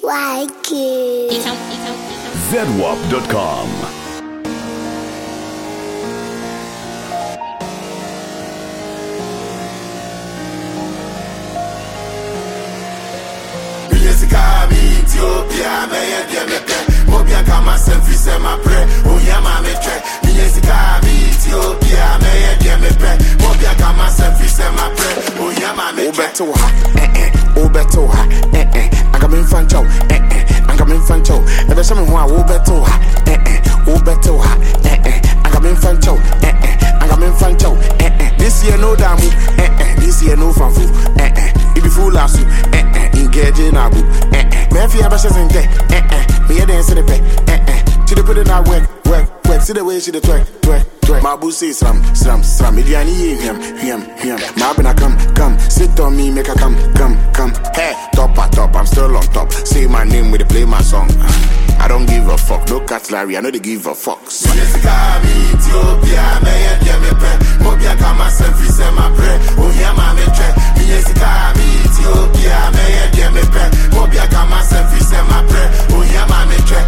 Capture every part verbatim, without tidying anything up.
like it. Z W A P dot com. Ethiopia, me ye de me pe. Mobia kama semfi se ma pre. Oya ma me tre. Mi yesika mi Ethiopia, me ye de me pe. Mobia kama semfi se ma pre. Oya ma me tre. Obeto ha, eh eh. Obeto ha, eh eh. Anga me fancho, eh eh. Anga me fancho. Ebe se me ho a obeto ha, eh eh. Obeto ha, eh eh. Anga me fancho, eh eh. Anga me fancho, eh eh. This year no damu, eh eh. This year no fanfu, eh eh. Ibi full asu, eh eh. Engage na bu, eh eh. Me fi abasha sente, eh eh. Me head dance in the pay, eh eh. She dey put in that work, work, work. See the way she dey twerk, twerk, twerk. My boo say slam, slam, slam. Idiani ye him, him, him. My bina come, come. Sit on me, make her come, come, come. Hey, top at top, I'm still on top. Say my name when they play my song. I don't give a fuck, no cutlery, I know they give a fuck. Yesika mi Ethiopia, me ye de me pe. Mobia kama semfi se ma pre. Oya ma me tre. Mi yesika mi Ethiopia, me ye de me pe. Mobia kama semfi se ma pre. Oya ma me tre.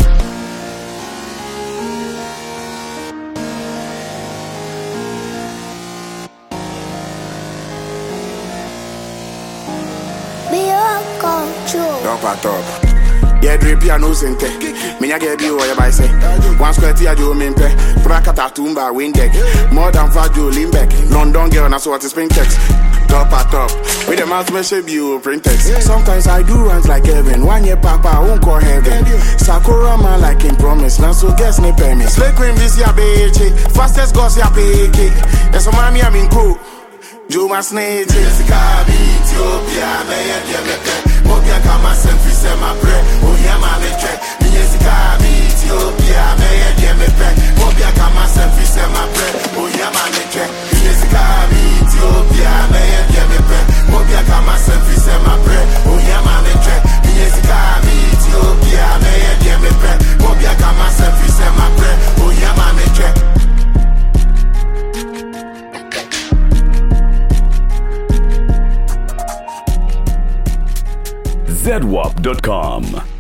Be your control. Top at top. Yeah, drip piano sente. Me ya get you or by say. One square tia jo mimpe. Prakata tumba windeck. More than five jo limbeck. London girl, that's what is pink text. Top at top. With the mouth special view print text. Sometimes I do runs like heaven. One year papa won't call heaven. Sakura man like in promise. Now so guess ne permit. Slay cream this ya bitch. Fastest goss ya pick. That's why me I mean cool. Juma snake. Yesika mi Ethiopia, me ye de me pe. Mobia kama semfi se ma pre. Oya ma me tre. Mi yesika mi Ethiopia, me ye de me pe. Mobia kama semfi se ma pre. Oya ma me tre. Mi yesika mi Ethiopia, me ye de me pe. Mobia kama semfi se ma pre. Oya ma me tre. Mi yesika mi Ethiopia, me ye de me pe. Mobia kama semfi se ma pre. Oya ma me tre. Z W A P dot com.